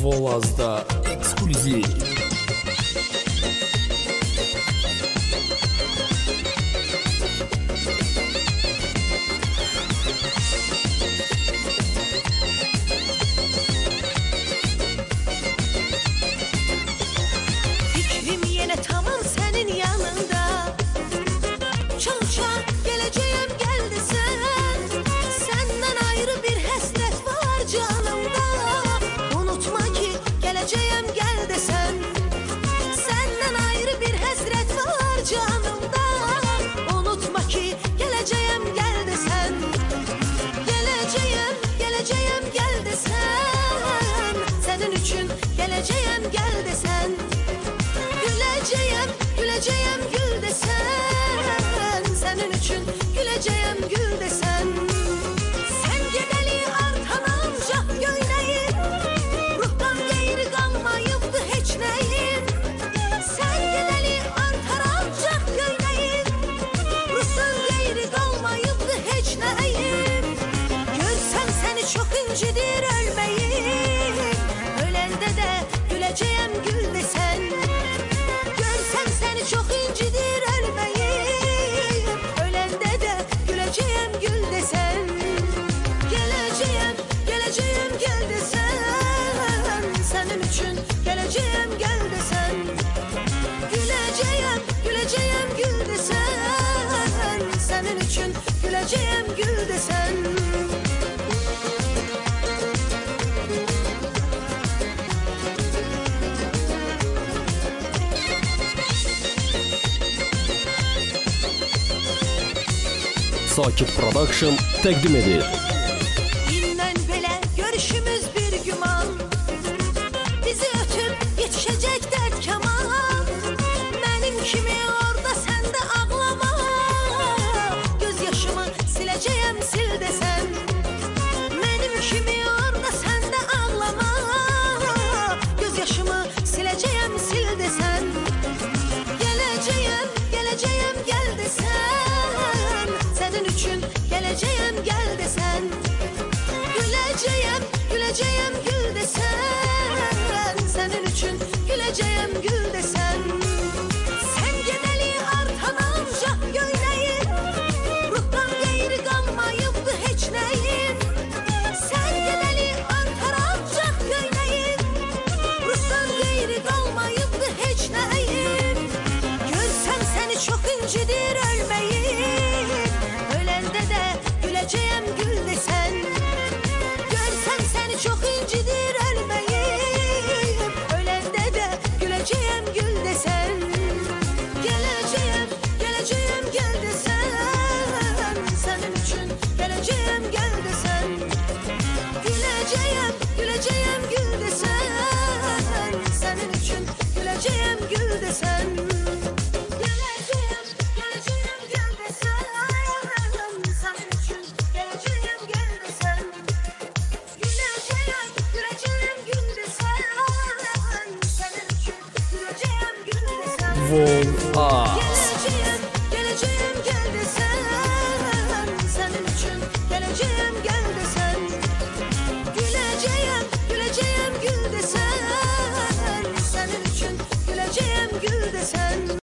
Volaz'da ekskluzif. Fikrim yine tamam senin yanında. Çavuşa geleceğim geldi sen. Senden ayrı bir hasret var canımda. Unutma ki geleceğim gel desen. Senden ayrı bir hasret var canımda. Unutma ki geleceğim gel desen. Geleceğim, geleceğim gel desen. Senin için geleceğim gel desen. Güleceğim, güleceğim gül desen. Senin için güleceğim gül desen. Sen gideli artan ancak göyneyim. Ruhtan geri kalmayıptı hiç neyim. Sen gideli artan ancak göyneyim. Ruhtan geri kalmayıptı hiç neyim. Görsem seni çok incidir ölmeyim. Ölende de güleceğim gül desen. Görsem seni çok incidir ölmeyim. Ölende de güleceğim gül desen. Geleceğim, geleceğim gel desen. Senin için geleceğim gel desen. Güleceğim, güleceğim gül desen. Senin için güleceğim gül desen. Sakit Production təqdim edir. İndən belə görüşümüz bir güman. Bizi ötüb yetişəcək dərd kaman. Mənim kimi orada sən də ağlama. Göz yaşımı siləcəyəm sil desən. Mənim kimi orada sən də ağlama. Göz yaşımı siləcəyəm sil desən. Geleceğim, geleceğim gel desen. Senin için geleceğim gel desen. Güleceğim, güleceğim gül desen. Senin için güleceğim gül desen. Sen gideli artan ancak göyneyim. Ruhtan geri kalmayıptı hiç neyim. Sen gideli artan ancak göyneyim. Ruhtan geri kalmayıptı hiç neyim. Görsem seni çok incidir ölmeyim. Ölende de güleceğim gül desen. Görsem seni çok incidir ölmeyim. Ölende de güleceğim gül desen. Geleceğim, geleceğim gel desen. Senin için geleceğim gel desen. Güleceğim, güleceğim gül desen. Senin için güleceğim gül desen. Geleceğim, geleceğim gel desen. Senin için geleceğim gel desen. Güleceğim, güleceğim gül desen. Senin için güleceğim gül desen. Volaz. Geleceğim, geleceğim gel desen. Senin için geleceğim gel desen. Güleceğim, güleceğim gül desen. Senin için güleceğim gül desen.